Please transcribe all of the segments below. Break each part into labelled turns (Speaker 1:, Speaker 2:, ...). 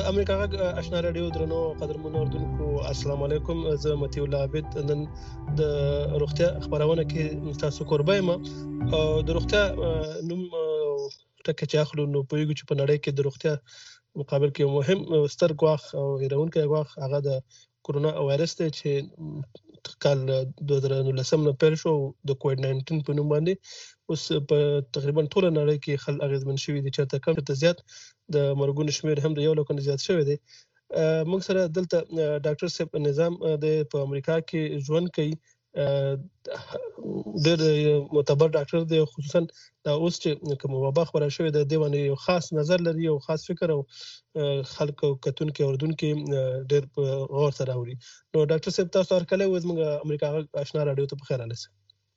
Speaker 1: امریکا غږ آشنا رادیو درنو قدرمنو اردوونکو السلام علیکم. زه متي الله عابد نن د روغتیا خبرونه کې تاسو قربای ما د روغتیا نوم ټکه چې اخلو نو په یوه چې په نړۍ کې د روغتیا مقابل کې مهم ستر ګواښ او هیرونکو ګواښ هغه د کورونا وایرس دی چې کال 2019 نه پیل شو د کووډ 19 په نوم باندې اوس په تقریبا ټول نړۍ کې خلک اغیزمن شوي دي چې کم ته زیات د مرګونو شمیر هم د 1 لک نه زیات شوی دی. موږ سره دلته ډاکټر صاحب نظام د امریکا کې ژوند کوي ډېر معتبر ډاکټر دی خصوصا دا اوس چې کوم وبا خبره شوې ده د باندې یو خاص نظر لري او خاص فکر او خلکو کتونکو اوردونکو ډېر غور سره اوري. نو ډاکټر صاحب تاسو هر کله وز موږ امریکا آشنا رادیو ته بخیر اله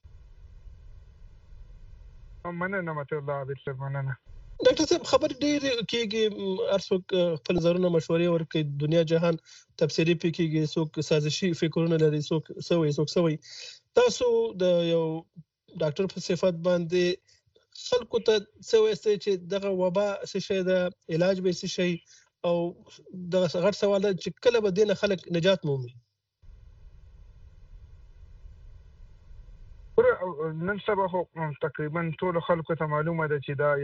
Speaker 2: مننه مته الله عابد صاحب مننه.
Speaker 1: ډاکټر صاحب خبر ډېر کېږي ارڅوک خپل نظرونه مشورې ورکوي دنیا جهان تفسیری پکېږي څوک سازشي فکرونه لري څوک سوي تاسو د یو ډاکټر په صفت باندې خلکو ته څه وایي چې دغه وبا څه شي د علاج به څه شي او د غټ سوال چې کله به دینه خلک نجات مومي؟
Speaker 2: نن سبا خو تقریبا ټول خلکو ته معلومه ده چې دا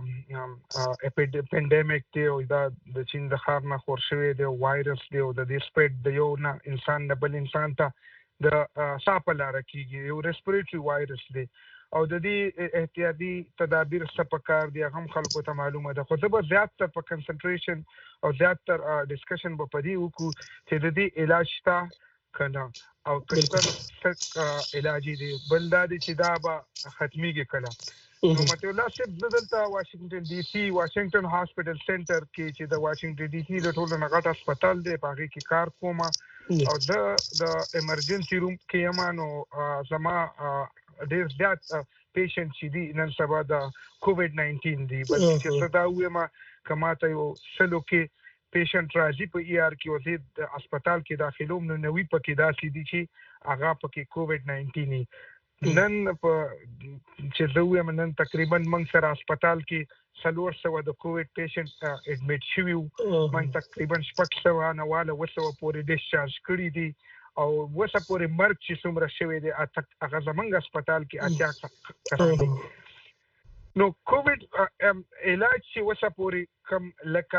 Speaker 2: یو پاندیمیک دی او دا د چین د ښار نه خور شوی دی وایرس دی او د دې سپریډ د یو نه انسان نه بل انسان ته د صاف لاره کیږي یو ریسپیریټری وایرس دی او د دې احتیاطي تدابیر څه پکار دي هم خلکو ته معلومه ده خو زه به زیاتره په کنسنټریشن او زیاتره ډسکشن به په دې وکړو چې د دې علاج شته کنه او کله علاج دی بل دا چې دا به ختميږي کله نو مته الله صاحب دلته واشنگټن ډي سي واشنگټن هاسپټل سنټر کې چې د واشنگټن ډي سي د ټولو نغټ هسپتال دی په هغه کې کار کوم او د ایمرجنسي روم کې یمانو زما ډېر زیات پیشنټ چې دي نن سبا د کووډ 19 دی بلکې چې دا ویما کماته یو سلو کې پیشنټ راځي په ای آر کې او د هسپتال کې داخلوم نو نوې پکې داسې دي چې هغه پکې کووډ 19 نن په چې دوی نن تقریبا موږ سره هسپتال کې 300 د کووډ پیشنټ اډمیټ شوی موږ تقریبا 600 نواله وسو پورې ډیسچارج کړی دي او وسه پورې مرګ چې څومره شوی دی هغه زمونږ هسپتال کې اتیا نو کووډ علاج چې وسه پورې کم لکه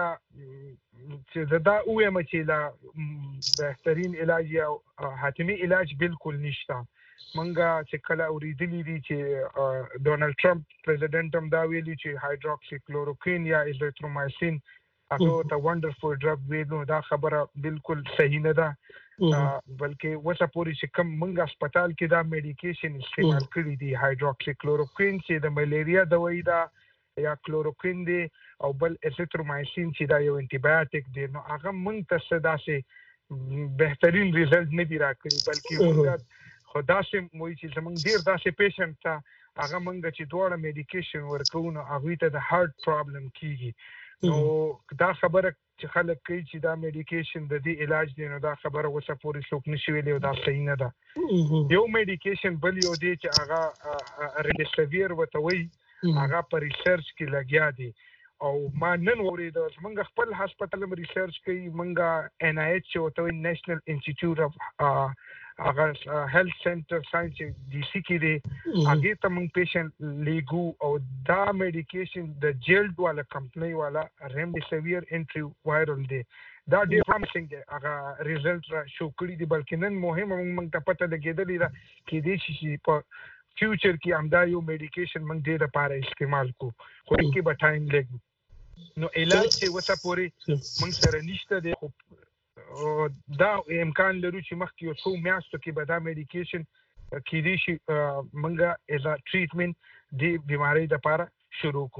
Speaker 2: چې دا اوه چې لا بهترین علاج یا حتمی علاج بالکل نشته منګه چې کله اوریدلی دي چې ډونالد ټرمپ پریزیدنت هم دا ویلي چې هایدروکسی کلوروکوین یا ایزوترومایسین هغه ته وندرفul ډرګ ویلو دا خبره بالکل صحیح نه ده بلکې وسه پوری چې کوم منګه هسپتال کې دا میډیکیشن استعمال کړی دي هایدروکسی کلوروکوین چې د ملیریا دوايي دا یا کلوروکوین دی او بل ایزوترومایسین چې دا یو انټي بایوټیک دی نو هغه موږ ته څه بهترین ریزلټ نه دی راکړي بلکې موږ خدا سي موږ چې زمونږ ډیر داسې پیشنټ ته هغه موږ چې دوړه میډیکیشن ورکو نو هغه ته د هارت پرابلم کیږي نو دا خبره چې خلک کوي چې دا میډیکیشن د دې علاج دی نو دا خبره وسه پوری څوک نشي ویلی او دا صحیح نه ده یو میډیکیشن بل یو دی چې هغه ریډیسویر وته وي هغه په ریسرچ کې لګیا دي او ما نن اوریدل موږ خپل هسپتال م ریسرچ کوي موږ ان آی ایچ او ته نېشنل انسټیټیوټ اف هغه هیلث سنټر ساينس ډي سي کې دی هغه ته موږ پیشنټ لیګو او دا میډیکیشن د جیلډ والا کمپنی والا ریمډیسیویر انټری وایرل دی دا ډیر پرومایسینګ دی هغه ریزلټ را شو کړی دی بلکې نن مهم موږ ته پته لګیدلی ده کې دې شي په فیوچر کې همدا یو میډیکیشن موږ دې لپاره استعمال کو خو کې به ټایم لګي نو علاج چې وسه پوري موږ سره نشته دی دا امکان لرو چې مخکې یو څو میاشتو کې به دا میډیکیشن کې دي شي موږ ایز ا ټریټمنټ دی بیماری لپاره شروع کو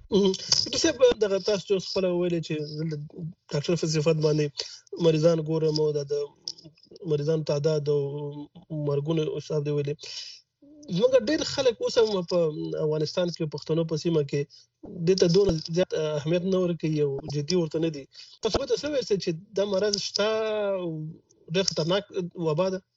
Speaker 1: څه دغه تاسو خپل ویل چې ډاکټر په صفت باندې مریضان ګورم او د مریضان تعداد او مرګونه حساب دی ویلي موږ ډېر خلک اوس هم په افغانستان کې پښتنو په سیمه کې د ته دونه زیات اهمیت نه ورکوي او جدي ورته نه دي تاسو به څه وایئ چې دا مرض شته ډېر خطرناک وبا ده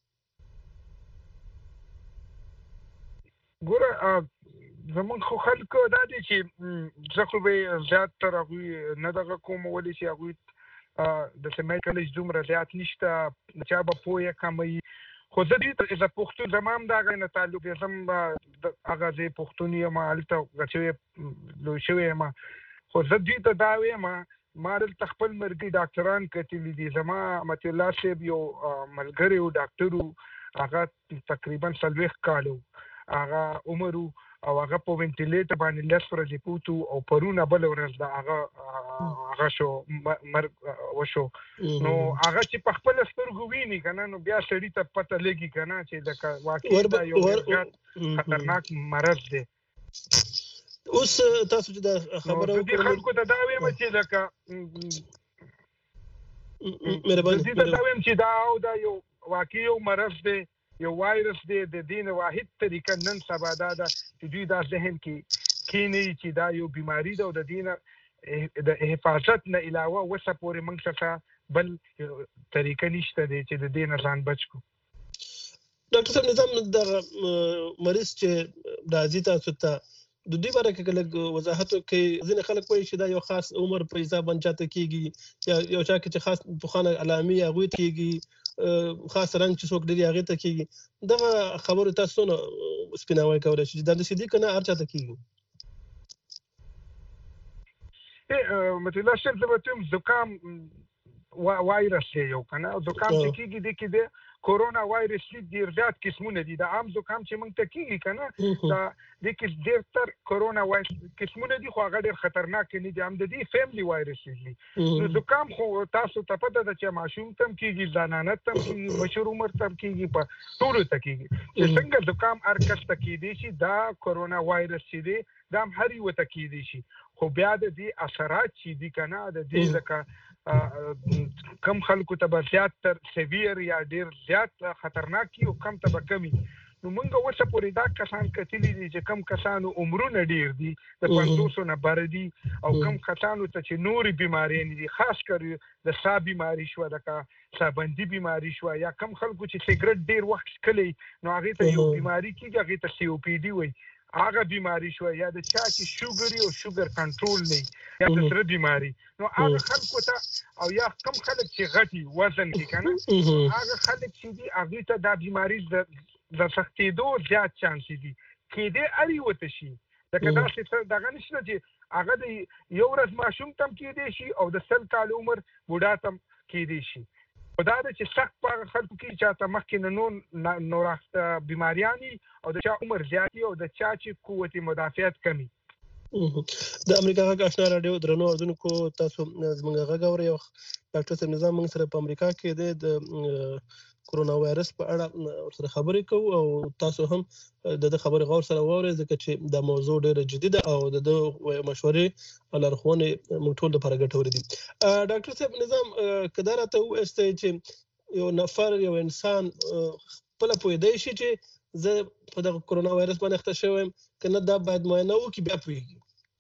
Speaker 2: ګوره زمونږ خو خلکو دا دي چې زه خو به زیاتره هغوی نه دغه کوم ولې چې هغوی د سیمیکلج دومره زیات نشته چا به پوهه کموي خو زه دې ته پښتون زمام دا غي نه تعلق زم هغه زه پښتون یم الته غچوي لو شوی ما خو زه دې ته دا وایم ما د خپل مرګي ډاکټران کتلی دي زما مت الله صاحب یو ملګری او ډاکټر هغه تقریبا 40 کالو هغه عمر او هغه په وینټیلیټر باندې لس ورځې پوتو او پرونه بل ورځ دا هغه شو مرګ وشو نو هغه چې په خپل سترګو ویني کنه نو بیا سړی ته پته لګي کنه چې د واقعي دا یو خطرناک مرض دی
Speaker 1: اوس تاسو چې دا خبره
Speaker 2: وکړه خلکو ته دا وایم چې لکه
Speaker 1: مهرباني
Speaker 2: دا وایم چې دا یو واقعي یو مرض دی یو وایرس دی د دین واحد طریقه نن سبا دا چې دوی دا ذهن کې نه چې دا یو بیماری ده او د دین د حفاظت نه علاوه وسه پورې موږ څخه بل طریقه نشته دی چې د دین ځان بچ کو
Speaker 1: ډاکټر صاحب نظام د مریض چې راځي تاسو ته د دې باره کې لږ وضاحت وکړئ ځینې خلک وایي چې دا یو خاص عمر په حساب باندې چاته کیږي یا یو چا کې چې خاص بخانه علامي هغوی کیږي خاص رنګ چې څوک لري هغې ته کیږي دغه خبرو تاسو نه سپیناوی کولی شي چې دا داسې دي که نه هر چاته کیږي
Speaker 2: مثلا صرف زه به ته زکام وایرس دی یو که نه زکام چې کیږي دی کې دی کورونا وایرس ډیر زیات قسمونه دي د عام زکام چې موږ ته کیږي کنه دا د کې ډیر تر کورونا وایرس قسمونه دي خو هغه ډیر خطرناک نه دي هم د دې فیملی وایرس دي نو زکام خو تاسو ته پته ده چې ماشوم تم کیږي زنانه تم کیږي مشر عمر تم کیږي په ټولو ته کیږي چې څنګه زکام ارکس ته کیږي شي دا کورونا وایرس چې دی دا هم هر یو ته کیږي شي خو بیا د دې اثرات چې دي کنه د دې لکه کم خلکو ته به زیات تر سیویر یا ډیر زیات خطرناک او کم ته به کمی نو موږ اوسه پورې دا کسان کتلی دي چې کم کسانو عمرونه ډیر دي د 500 نه بر دي او کم کسانو ته چې نوري بیماری دي خاص کر د سا بیماری شو د سابندي بیماری شو یا کم خلکو چې سیګریټ ډیر وخت کلی نو هغه ته یو بیماری کیږي هغه ته سی او پی ډي وایي هغه بیماری شو یا د چا چې شوګر او شوګر کنټرول نه یا د سره بیماری نو هغه خلکو ته او یا کم خلک چې غټي وزن کې کنه هغه خلک چې دي هغه ته دا بیماری د سختېدو زیات چانس دي کې دې اړي وته شي دا کدا چې دغه نشته چې هغه د یو ورځ ماشوم تم کې دي شي او د 100 کال عمر بوډا تم کې دي شي دا چې سخت په خلکو کې چاته مخکې نور بیماریانی او د چا عمر زیاتی او د چا چې قوت مدافعت کمی
Speaker 1: د امریکا غږ آشنا رادیو درنو اردوونکو تاسو زموږ غږ اورئ ډاکټر صاحب نظام موږ سره په امریکا کې د کورونا وایرس په اړه ورسره خبرې کوو او تاسو هم د خبرې غور سره واورئ ځکه چې دا موضوع ډېره جدي ده او د مشورې او لارښوونې موږ ټول لپاره ګټورې دي ډاکټر صاحب نظام که دا راته ووایاست چې یو نفر یو انسان خپله پوهېدی شي چې زه په دغه کورونا وایرس باندې اخته شوی یم که نه دا باید معاینه وکړي بیا پوهېږي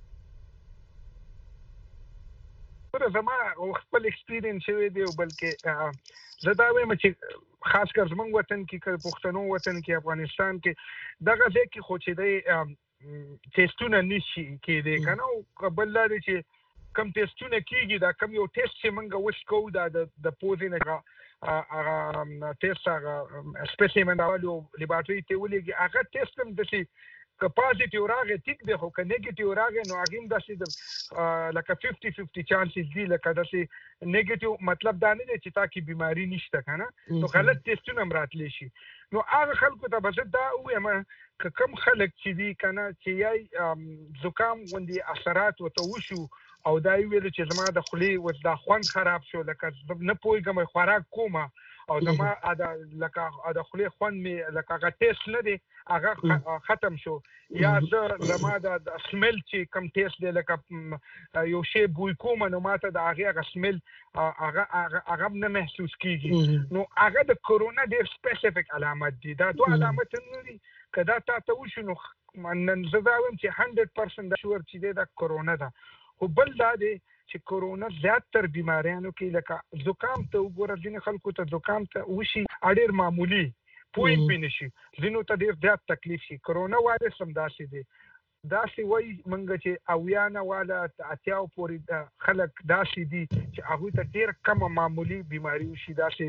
Speaker 2: زما خپل ایکسپیرینس شوی دی او بلکې زه دا وایم چې خاص کر زمونږ وطن کې پښتنو وطن کې افغانستان کې دغه ځای کې خو چې دی ټیسټونه نشي کېدی که نه او بل دا دی چې کم ټیسټونه کېږي دا کم یو ټیسټ چې موږ اوس کوو دا د پوزې نه هغه ټیسټ هغه سپیسیمن راولو لیبارټري ته ولېږي هغه ټیسټ هم داسې که پازیټیو راغی ټیک دی خو که نیګیټیو راغی نو هغې هم داسې لکه 50-50 چانسز دي لکه داسې نیګیټیو مطلب دا نه دی چې تا کې بیماري نشته که نه نو غلط ټیسټونه هم راتلی شي نو هغه خلکو ته به زه دا ووایم که کم خلک چې دي که نه چې یا زکام غوندې اثرات ورته وشو او دا یې ویلو چې زما د خولې اوس دا خوند خراب شو لکه نه پوهېږم خوراک کومه او زما لکه د خولې خوند مې لکه هغه ټیسټ نه دی هغه ختم شو یا زما د سمیل چې کم ټیسټ دی لکه یو شی بوی کومه نو ماته د هغې هغه سمیل هغه نه محسوس کېږي نو هغه د کورونا ډېر سپیسیفیک علامت دي دا دوه علامتونه نه دي که دا تا ته وشو نو نن زه دا وایم چې 100% دا شور چې دی دا کورونا ده خو بل دا دی چې کورونا زیاتر بیماریانو کې لکه زکام ته وګوره ځینې خلکو ته زکام ته وشي ډېر معمولي پوه یې پې نه شي ځینو ته ډېر زیات تکلیف شي کورونا وایرس هم داسې دی داسې وایي موږ چې اویانه والا اتیاو پورې خلک داسې دي چې هغوی ته ډېر کمه معمولي بیماري وشي، داسې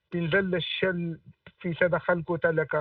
Speaker 2: 15% خلکو ته لکه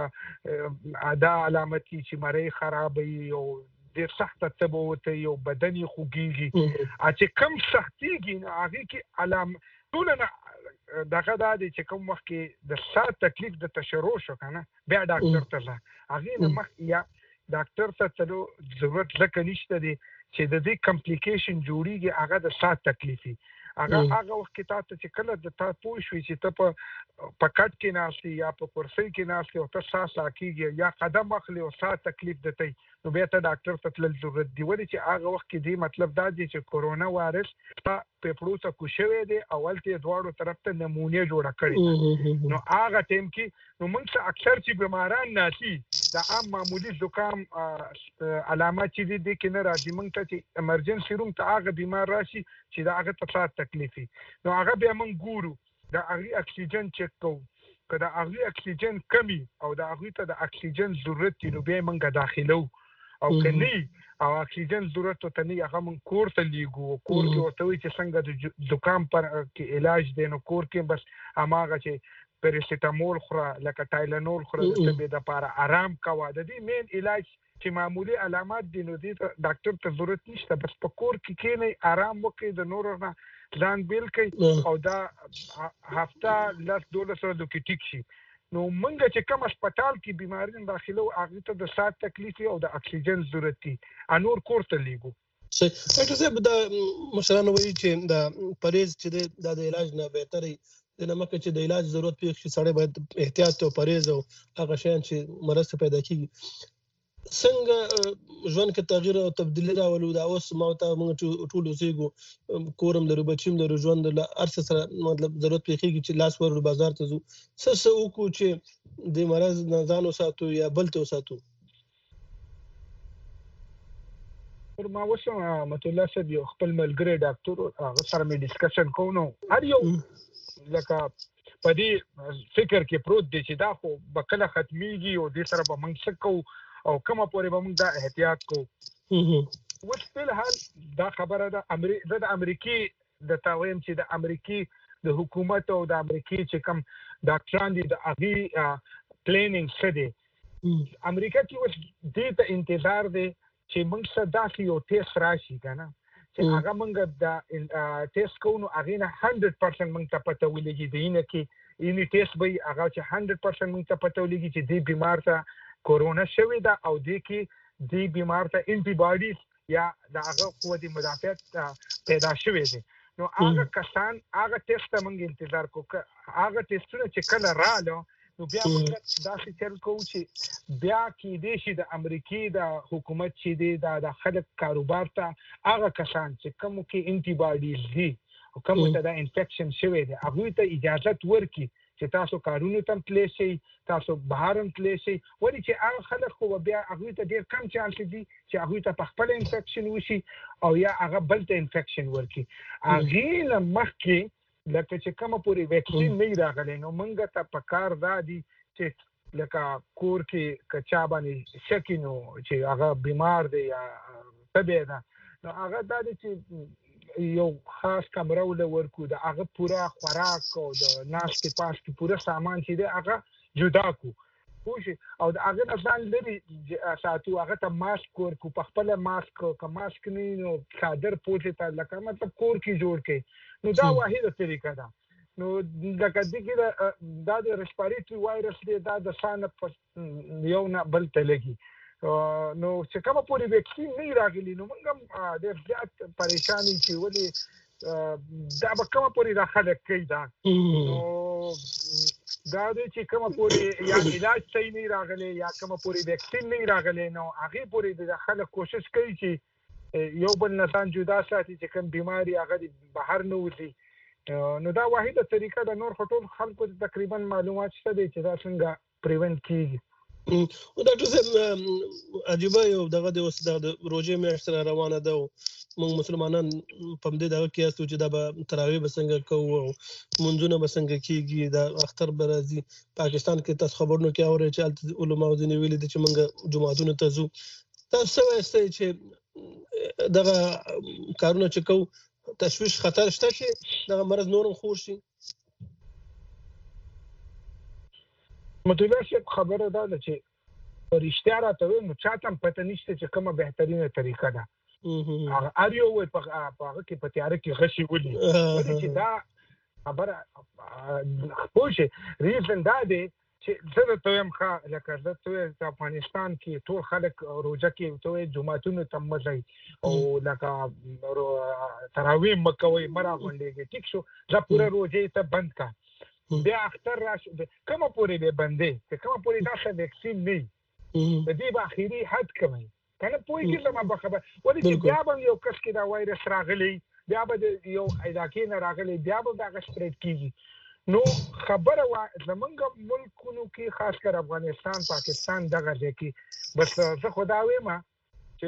Speaker 2: دا علامت کې چې مرۍ خرابوي او ډېر سخته تبه وته یو بدن یې خوږېږي. چې کم سختېږي نو هغې کې ټوله نه دغه دا دی چې کوم وخت کې د ساه تکلیف د تشروع شو که نه بیا ډاکټر ته ځه. هغې نه مخکې یا ډاکټر ته تلو ضرورت ځکه نشته دی چې د دې کمپلیکیشن جوړیږي هغه د ساه تکلیفي. هغه وخت کې تاسو چې کله د تا پوه شوي چې ته په کټ کې ناست یا په کرسۍ کې ناست او ته ساه کېږي یا قدم اخلي او ساه تکلیف درته نو بیا ته ډاکټر ته تلل ضرورت دی. ولې چې هغه وخت کې دی مطلب دا دی چې کورونا وایرس پیپړو ته کوشوي دی او هلته یې دواړو طرف ته نمونې جوړه کړې نو هغه ټایم کې نو موږ څه اکثر چې بیماران ناسي د عام معمولي زکام علامات چې دي دې کې نه راځي. موږ ته چې ایمرجنسي روم ته هغه بیمار راشي چې د هغه ته ساه تکلیفي نو هغه بیا موږ ګورو د هغې اکسیجن چک کوو. که د هغې اکسیجن کمی او د هغوی ته د اکسیجن ضرورت وي نو بیا یې موږ داخلو او که نه او اکسیجن ضرورت ورته نه وي هغه موږ کور ته لیږو. کور کې ورته وایي چې څنګه د زکام پر کې علاج دی نو کور کې بس هماغه چې پیراسیټامول خوره لکه ټایلنول خوره د تبې دپاره آرام کوه. د دې مین علاج چې معمولي علامات دي نو دې ته ډاکټر ته ضرورت نشته، بس په کور کې کښېنئ آرام وکړئ د نورو نه ځان بیل کړئ او دا هفته 10-12 ورځو کې ټیک شي. نو موږ چې کوم هسپتال کې بیمارین داخلو هغې ته د ساه تکلیف او د اکسیجن ضرورت دي نور کور ته لیږو.
Speaker 1: ډاکټر صاحب دا مشران وایي چې دا پرهیز چې دی دا د علاج نه بهتر دی. د نه مخکې چې د علاج ضرورت پېښ شي سړی باید احتیاط او پرهیز او هغه شیان چې مرسته پیدا کېږي. څنګه ژوند کې تغییر او تبدیلي راولو؟ دا اوس ما ته موږ ټول اوسېږو کورم لرو بچیم لرو ژوند له هر څه سره مطلب ضرورت پېښېږي چې لاس ورو بازار ته ځو. څه وکړو چې د مرض نه ځان وساتو یا بل ته وساتو؟
Speaker 2: ما اوس رحمت الله صاحب یو خپل ملګری ډاکټر هغه سره مې ډسکشن کوو نو هر یو لکه په دې فکر کې پروت دی چې دا خو به کله ختمیږي او دې سره به موږ څه کوو او کومه پورې به موږ دا احتیاط کوو. اوس فلحال دا خبره ده زه د امریکې درته وایم چې د امریکې د حکومت او د امریکې چې کوم ډاکټران دي د هغې پلانینګ څه دی. امریکا کې اوس دې ته انتظار دی چې موږ څه داسې یو ټیسټ راشي که نه چې هغه موږ د ټیسټ کوو نو هغې نه 100% موږ ته پته ولګي د اینه کې اینې ټیسټ به وي هغه چې 100% موږ ته پته ولګي چې دې بیمار ته کورونا شوې ده او دې بیمار ته انټي باډیز یا د هغه قوت مدافعت پیدا شوې دی. نو هغه کسان هغه ټیسټ ته موږ انتظار کوو. هغه ټیسټونه چې کله راغله نو بیا موږ داسې چل کوو چې بیا کېدای شي د امریکې د حکومت چې دی دا د خلک کاروبار ته هغه کسان چې کومو کې انټي باډیز دي او کومو ته دا انفیکشن شوی دی هغوی ته اجازت ورکړي چې تاسو کارونو ته تللی شئ، تاسو بهر هم تللی شئ. ولې چې هغه خلک خو بیا هغوی ته ډېر کم چانس دي چې هغوی ته په خپله انفیکشن وشي او یا هغه بل ته انفیکشن ورکړي. هغې نه مخکې لکه چې کومه پورې ویکسین نه وي راغلی نو موږ ته په کار دا دي چې لکه کور کې که چا باندې شک نو چې هغه بیمار دی یا تبې ده نو هغه دا دی چې یو خاص کمره ول ورکو د هغه پوره خوراک او د ناستې پاستې پوره سامان چې دی هغه جدا کو پوه شئ او د هغې نه ځان لرې ساتو. هغه ته ماسک ورکو په خپله ماسک که ماسک نه وي نو څادر پوټې ته لکه مطلب کور کې جوړ کړئ. نو دا واحده طریقه ده. نو لکه دې کې دا د ریسپیریټري وایرس دی دا د ساه نه یو نه بل ته لګي. نو چې کومه پورې ویکسین نه راغلی نو موږ هم ډېر زیات پریشان یو چې ولې دا به کومه پورې دا خلک کوي دا نو دا دی چې کومه پورې یا علاج صحیح نه راغلی یا کومه پورې ویکسین نه راغلی نو هغې پورې د خلک کوشش کوي چې یو بل نه ځان جدا ساتي چې کوم بیماري هغه د بهر نه وځي. نو دا واحده طریقه ده. نور خو ټول خلکو ته تقریبا معلومات شته دی چې دا څنګه پریونټ کېږي.
Speaker 1: ډاکټر صاحب عجیبه یو دغه د اوس د روژې میاشت سره روانه ده او موږ مسلمانان په همدې دغه کې یاستو چې دا به تراویح به څنګه کوو او لمونځونه به څنګه کېږي دا اختر به راځي. پاکستان کې تاسو خبرونو کې اورئ چې هلته علماو ځینې ویلي دي چې موږ جوماتونو ته ځو. تاسو څه وایي چې دغه کارونه چې کوو تشویش خطر شته چې دغه مرض نورم خور شي؟
Speaker 2: متوجه شي خبره دا ده چې رښتیا راته وایي نو چاته هم پته نشته چې کومه بهترینه طریقه ده. هغه هر یو وایي په هغه کې په تیاره کې غشي ولي ولې چې دا خبره پوه شي ریزن دا دی چې زه درته وایم ښه لکه زه ته وایم په افغانستان کې ټول خلک روژه کې ته وایي جوماتونو ته مه ځئ او لکه تراویح مه کوئ مه راغونډېږئ ټیک شو دا پوره روژې ته بند کړه بیا اختر راشي کومه پورې به بندې چې کومه پورې داسې ویکسین نه وي د دې به اخري حد کوئ که نه پوهېږي زما په خبره ولې چې بیا به یو کس کې دا وایرس راغلی بیا به د یو علاقې نه راغلی بیا به دغه سپریډ کېږي. نو خبره زمونږ ملکونو کې خاص کر افغانستان پاکستان دغه ځای کې بس زه خو دا وایم چې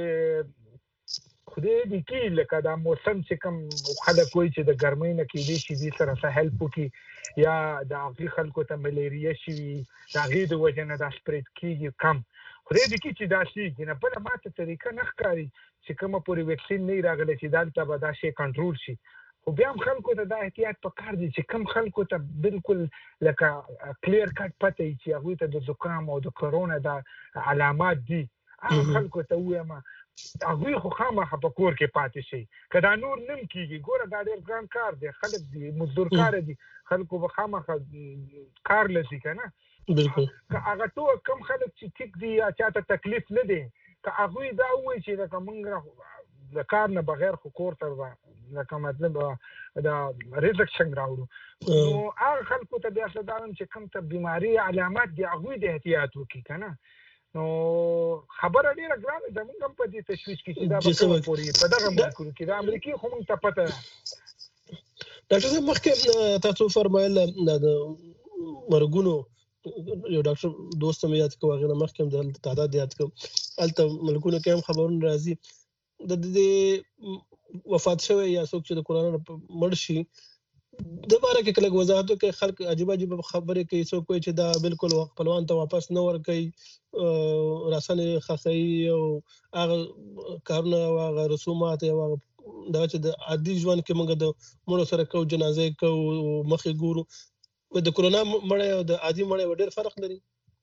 Speaker 2: خدای دې کړي لکه دا موسم چې کوم خلک وایي چې د ګرمۍ نه کېدی شي دې سره څه هیلپ وکړي یا د هغې خلکو ته ملیریا شي وي د هغې د وجې نه دا سپریډ کېږي کم خدای دې کړي چې دا کېږي نه بله ماته طریقه نه ښکاري چې کومه پورې ویکسین نه وي راغلی چې دلته به دا شی کنټرول شي. خو بیا هم خلکو ته دا احتیاط پکار دی چې کم خلکو ته بالکل لکه کلیر کټ پته وي چې هغوی ته د زکام او د کرونا دا علامات دي هغه خلکو ته ووایم هغوی خو خامخا په کور کې پاتې شي که دا نور نم کېږي ګوره دا ډېر ګران کار دی خلک دي مزدور کاره دي خلکو به خامخا کار لځي که نه که هغه ټول کم خلک چې ټیک دي یا چاته تکلیف نه دی که هغوی دا ووایي چې لکه موږ د کار نه بغیر خو کور ته لکه مطلب د رزق څنګه راوړو نو هغه خلکو ته بیا څه دا وایم چې کوم ته بیماري علامات دي هغوی د احتیاط وکړي که نه نو خبره ډېره ګرانه ده موږ هم په دې تشویش کې چې دا به کومه پورې په دغه ملکونو کې د امریکې خو موږ ته پته ده.
Speaker 1: ډاکټر صاحب مخکې تاسو فرمایل د مرګونو یو ډاکټر دوست مې یاد کړو هغې نه مخکې هم د تعداد یاد کړو هلته ملکونو کې هم خبرونه راځي د دې وفات شوی یا څوک چې د کرونا مړ شي د باره کې لږ وضاحت وکړئ خلک عجیب عجیب خبرې کوي څوک وایي چې دا بالکل خپلوان ته واپس نه ورکوي راسنې ښخوي او هغه کارونه او هغه رسومات او هغه دغه چې د عادي ژوند کې موږ د مړو سره کوو جنازې کوو مخې ګورو د کرونا مړی او د عادي مړی ډېر فرق لري.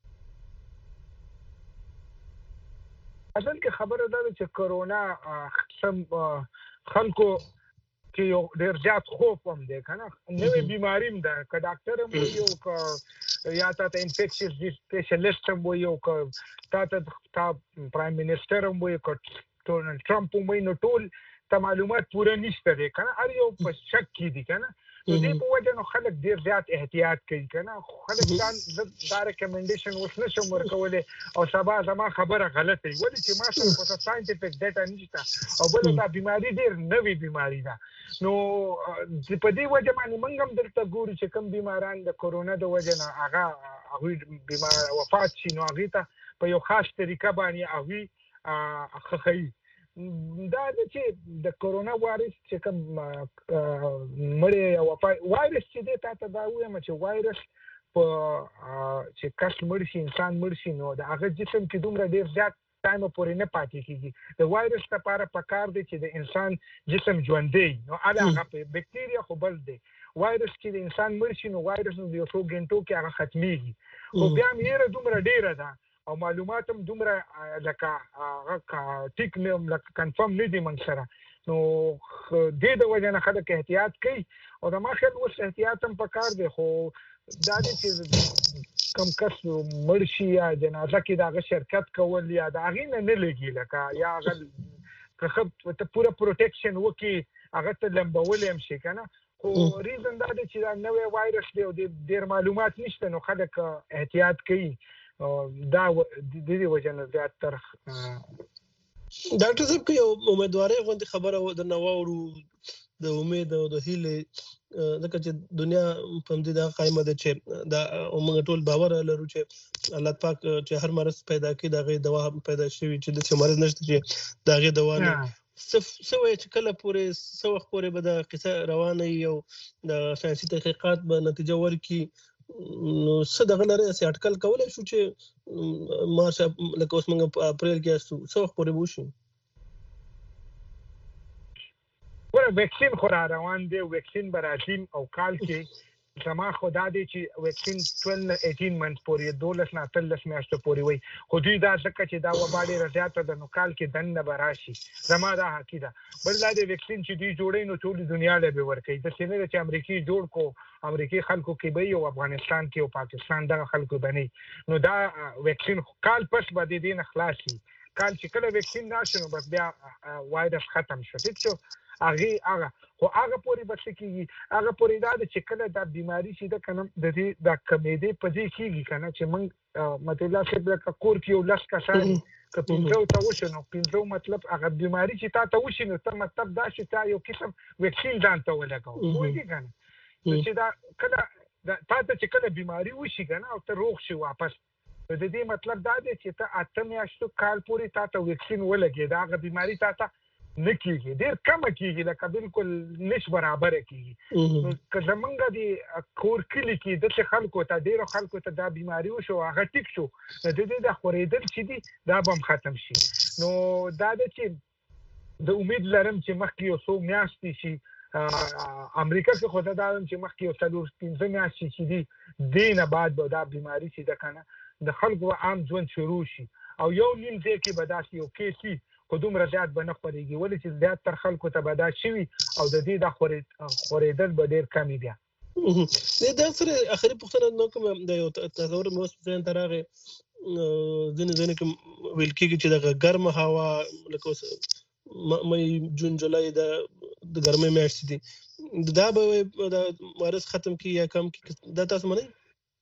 Speaker 2: اصل کې خبره دا ده چې کرونا خلکو کې یو ډېر زیات خوف هم دی که نه نوې بیماري هم ده که ډاکټر هم وایي او که یا تا ته انفیکشس سپیشلیسټ هم وایي او که تا ته پرایم منسټر هم وایي که ډونالډ ټرمپ هم وایي نو ټول ته معلومات پوره نشته دی که نه هر یو په شک کې دي که نه نو دې په وجه نو خلک ډېر زیات احتیاط کوي که نه خلک زه دا ریکمنډیشن اوس نه شم ورکولی او سبا زما خبره غلطه وي ولې چې ما سره خو ساینټیفیک ډیټا نشته او بله دا بیماري ډېر نوې بیماري ده نو په دې وجه باندې موږ هم دلته ګورو چې کوم بیماران د کرونا د وجه نه هغوی بیمار وفات شي نو هغوی ته په یو خاص طریقه باندې هغوی ښخوي. دا ده چې د کرونا وایرس چې کوم مړی یا وایرس چې دی تا ته دا ووایم چې وایرس په چې کس مړ شي انسان مړ شي نو د هغه جسم کې دومره ډېر زیات ټایمه پورې نه پاتې کېږي د وایرس لپاره پکار دی چې د انسان جسم ژوندی نو هغه بکتریا خو بل دی وایرس چې د انسان مړ شي نو وایرس نو د یو څو ګنټو کې هغه ختمیږي خو بیا هم یېره دومره ډېره ده او معلومات هم دومره لکه هغه ټیک نه لکه کنفرم نه دي موږ سره نو دې د وجې نه خلک احتیاط کوي او د ما خیال اوس احتیاط هم پکار دی خو دا دی چې کم کس مړ شي یا جنازه کې د هغه شرکت کول یا د هغې نه لګي لکه یا هغه که ښه پوره پروټیکشن وکړي هغه ته لمبولی هم شي که نه خو ریزن دا دی چې دا نوی وایرس دی او ډېر معلومات نشته نو خلک احتیاط کوي دا د دې وجه نه زیاتره
Speaker 1: ډاکټر صاحب که یو امیدوارۍ غوندې خبره درنه واورو د امید او د هیلې ځکه چې دنیا په همدې دغه قایمه ده چې دا موږ ټول باور لرو چې الله پاک چې هر مرض پیدا کړي د هغې دوا هم پیدا شوي چې داسې مرض نشته چې د هغې دوا نه څه وایي چې کله پورې څه وخت پورې به دا قصه روانه وي او د ساینسي تحقیقات به نتیجه ورکړي نو څه دغه لري چې اټکل کولای شو چې مارچ لکه اوس موږ په اپریل کې اسو څو وخت پورې وشو
Speaker 2: ګوره ویکسین خو را روان دی ویکسین به راځي او کال کې زما خدا دی چې ویکسین 12-18 منټ پورې 12 نه 13 میاشتې پورې وي خو دوی دا ځکه چې دا وبا ډېره زیاته ده نو کال کې دننه به راشي زما دا حقي ده بل دا د ویکسین چې دوی جوړوي نو ټولې دنیا له به ورکوي داسې نه ده چې امریکې جوړ کو امریکې خلکو کې به او افغانستان کې او پاکستان دغه خلکو به نه نو دا ویکسین کال پس به د دې نه خلاص شي کال چې کله ویکسین راشي نو بس بیا وایرس ختم شو ټیک شو هغه پورې بس کېږي هغه پورې دا چې کله دا بیماری شي د کنه د دې د کمیدې په دې کېږي کنه چې موږ مطلب چې د کور کې یو لاس کسان که پینځو ته وشنو پینځو مطلب هغه بیماری چې تا ته وشي نو ته مطلب دا چې تا یو قسم ویکسین ځان ته ولګاو وایي کنه چې دا کله تا ته چې کله بیماری وشي کنه او ته روغ شي واپس د دې مطلب دا دی چې ته اته میاشتو کال پورې تا ته ویکسین ولګي دا هغه بیماری تا ته نه کېږي ډېر کمه کېږي لکه بالکل نش برابره کېږي نو که زمونږ د کور کلي کې داسې خلکو ته ډېرو خلکو ته دا بیماري وشو هغه ټیک شو نو د دې د خورېدل چې دي دا به هم ختم شي نو دا ده چې د امید لرم چې مخکې یو څو میاشتې شي امریکا کې خو دا وایم چې مخکې یو 4-5 میاشتې چې دي دې نه بعد به دا بیماري چې ده که نه د خلکو عام ژوند شروع شي او یو نیم ځای کې به داسې یو کیس وي خو دومره زیات به نه خورېږي ولې چې زیاتر خلکو ته به دا شوي او د دې دا خورېدل به ډېر کم وي بیا
Speaker 1: دا سره اخري پوښتنه نو کوم د یو تصور مو ذهن ته راغی ځینې کې ویل کېږي چې دغه ګرمه هوا لکه مې جون جولای د ګرمۍ میاشتې دي دا به د وایرس ختم کړي یا کم کړي دا تاسو منئ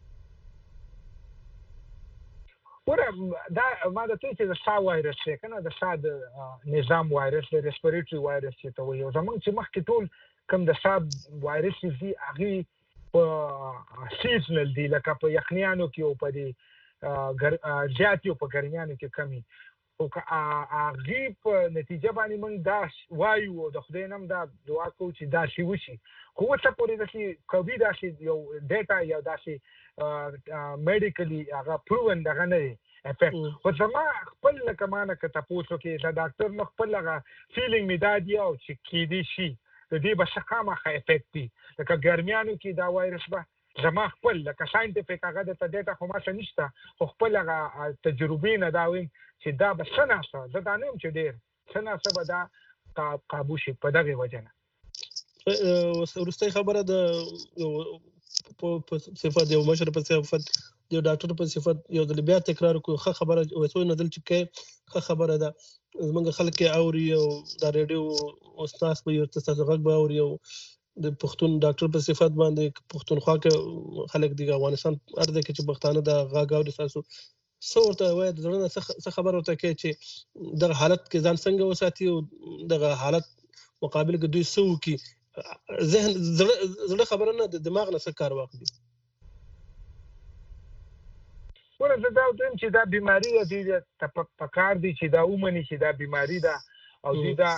Speaker 2: دا ما د ته چې د سا وایرس دی که نه د سا د نظام وایرس دی ریسپریټري وایرس چې ته وایي او زموږ چې مخکې ټول کوم د سا وایرس چې دي هغې په سیزنل دي لکه په یخنیانو کې او په دې زیات یو په ګرمیانو کې کم او که هغې په نتیجه باندې موږ دا وایو او د خدای نه هم دا دعا کوو چې داسې وشي خو اوسه پورې داسې قوي داسې یو ډیټا یا داسې میډیکلی هغه پروون دغه نه دی افیکټ خو زما خپل لکه ما نه که تپوس وکړې د ډاکټر نه خپل هغه فیلینګ مې دا دی او چې کیدی شي د دې به ښه خامخا افیکټ وي لکه ګرمیانو کې دا وایرس به زما خپل لکه ساینټیفیک هغه درته ډیټا خو ما څه نشته خو خپل هغه تجربې نه دا وایم چې دا به څه ناسته زه دا نه یم چې ډېر څه ناسته به دا قابو شي په دغې وجه نه
Speaker 1: وروستۍ خبره د په صفت یو مشر په صفت یو ډاکټر په صفت یو د بیا تکرار کو ښه خبره وسوي نه دل چې کې ښه خبره ده زمونږ خلک اوري او د ریډیو استاد په یو تاسو غږ به اوري او د پښتون ډاکټر په صفت باندې پښتونخوا کې خلک د افغانستان ارزه کې چې پښتانه د غږ اوري تاسو څورته وای د ځړنه څه خبره ورته کې چې د حالت کې ځان څنګه وساتي او د حالت مقابل کې دوی سو کې ذهن زړه خبره نه د دماغ نه څه کار واخلي
Speaker 2: ورته دا وایم چې دا بیماری دی په کار دی چې دا ومني چې دا بیماری ده او دی دا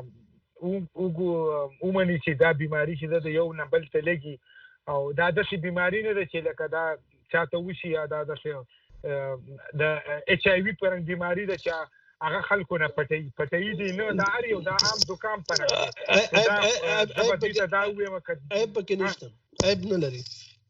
Speaker 2: ومني چې دا بیماری چې د یو نه بل ته لګي او دا داسې بیماری نه ده چې لکه دا چاته وشي یا دا داسې د ایچ آی وي پرنګ بیماری ده چې هغه خلکو نه پټوي دي نه دا هر یو دا عام زکام پر دا وایم
Speaker 1: عیب پکې نشته عیب نه لري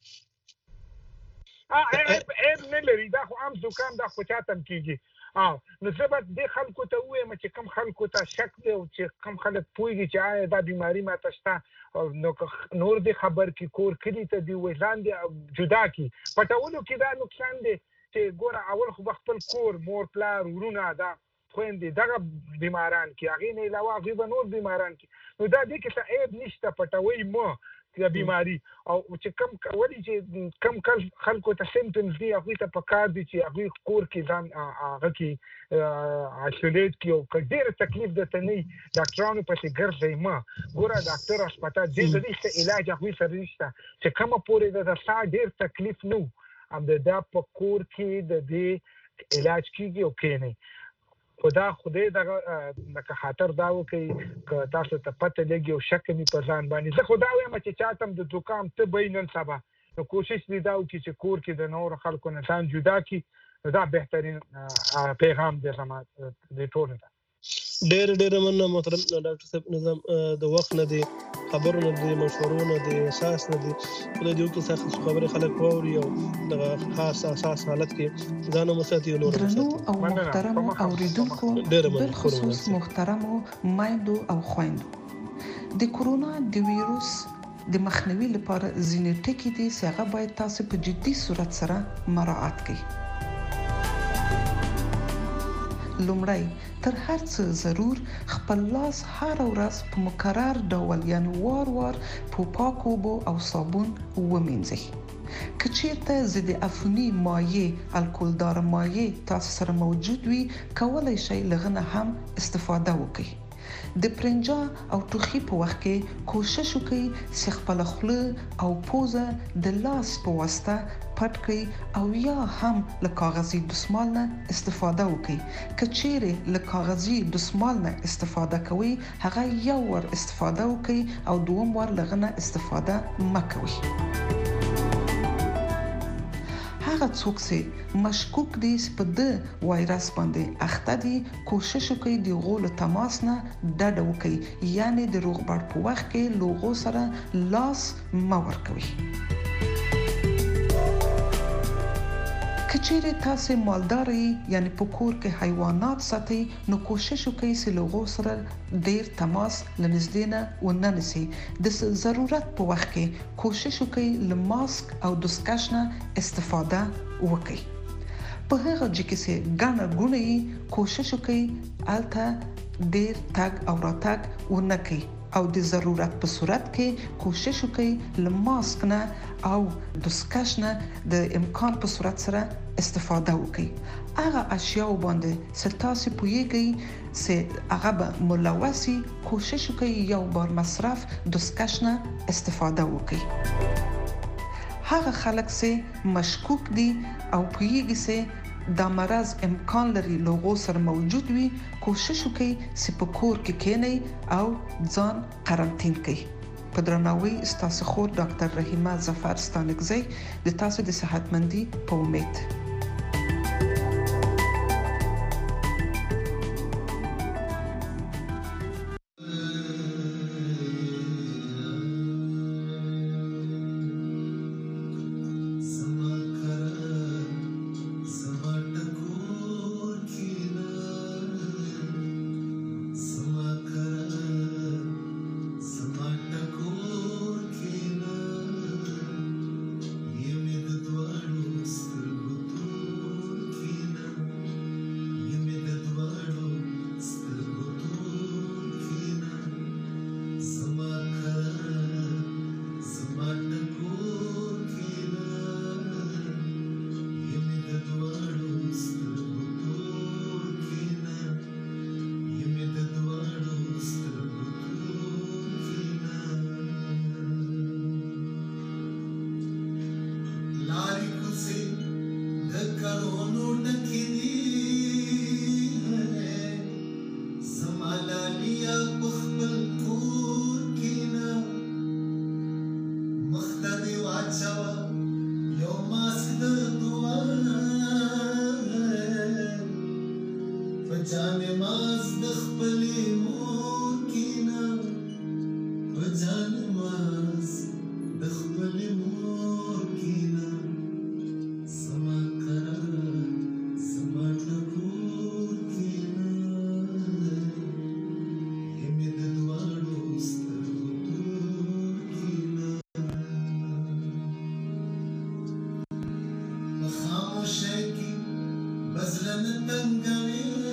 Speaker 2: عیب نه لري دا خو عام زکام دا خو چاته کېږي نو زه به دې خلکو ته ووایم چې کوم خلکو ته شک دی او چې کوم خلک پوهېږي چې آیا دا بیماري ماته شته نو نور دې خبر کړي کور کلي ته دې وایي ځان دې جدا کړي پټولو کې دا نقصان دی چې ګوره اول خو به خپل کور مور پلار ورونه دا خويندې دغه بیماران کې هغې نه علاوه هغوی به نور بیماران کې نو دا دې کې څه عیب نشته پټوئ مه د بیماري او چې کم ولې چې کم خلکو ته سیمپټمز دي هغوی ته پکار دي چې هغوی کور کې ځان هغه کې آیسولیټ کړي او که ډېر تکلیف درته نه وي ډاکټرانو پسې ګرځئ مه ګوره ډاکټر هسپتال دې د دې څه علاج هغوی سره نشته چې کومه پورې د سا ډېر تکلیف نه و همدا په کور کې د دې علاج کېږي او کښېنئ خو دا خدای دغه لکه خاطر دا وکړي که تاسو ته پته لګي او شک مې په ځان باندې زه خو دا وایم چې چاته هم د زکام ته به نن سبا نو کوشش دی دا وکړي چې کور کې د نور خلکو نه ځان جدا کړي. دا بهترین پیغام دی زما د ټولو ته.
Speaker 1: ډېر مننه محترم ډاکټر صاحب. نظام د وخت نه دی، خبرو نه دی، مشورو نه دی، احساس نه دی. خدای دې وکړي چې خبرې خلک واوري او د خاص اساس حالت کې ځان وساتي او نور
Speaker 3: درنو او محترمو اوریدونکو، بالخصوص محترمو مایندو او خویندو، د کورونا د ویروس د مخنیوي لپاره ځینې ټکي دي چې هغه باید تاسو په جدي صورت سره مراعات کړئ. لومړی تر هر څه ضرور خپل لاس هر ورځ په مکرر ډول یعنی وار په پاکو اوبو او صابون ومینځئ. که چیرته ضد عفوني مایع الکولدار مایع تاسو سره موجود وي، کولای شئ لغنه هم استفاده وکړئ. د پرنجا او ټوخي په وخت کې کوشش وکړئ چې خپل خوله او پوزه د لاس په واسطه پټ کړئ او یا هم له کاغذي دستمال نه استفاده وکړئ. که چیرې له کاغذي دستمال نه استفاده کوئ، هغه یو ور استفاده وکړئ او دوم ور لغنه استفاده مکوئ. هغه څوک چې مشکوک دي چې په د وایرس باندې اخته دي، کوشش وکړي د غول تماس نه ډډه وکړي، یعنی د روغبړ په وخت کې لوغو سره لاس مه ورکوي. که چیرې تاسو مالدار یعنی په کور کې حیوانات ساتئ، نو کوشش وکړئ چې لوغو سره ډیر تماس لنږدې نه ونه نیسئ. د ضرورت په وخت کې کوشش وکړئ له ماسک او دستکش نه استفاده وکړئ. په هغه ځای کې چې ګڼه ګوڼه کوشش وکړئ الته ډیر تګ او راتګ ونه کړئ او د ضرورت په صورت کې کوشش وکړئ له ماسک نه او دستکش نه د امکان په صورت سره استفاده وکړئ. هغه اشیاء باندې چې تاسو پوهیږئ چې هغه به ملوثي، کوشش وکړئ یو بار مصرف دستکش نه استفاده وکړئ. هغه خلک چې مشکوک دي او پوهیږي چې دا مرض امکان لري لوغو سره موجود وي، کوشش وکړئ چې په کور کې کېنئ او ځان قرنطین کړئ. په درناوي ستاسو خور ډاکټر رحیمه ظفر ستانکزی د تاسو د صحتمندي په امید.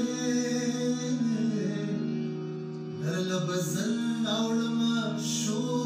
Speaker 4: بزن اولما شو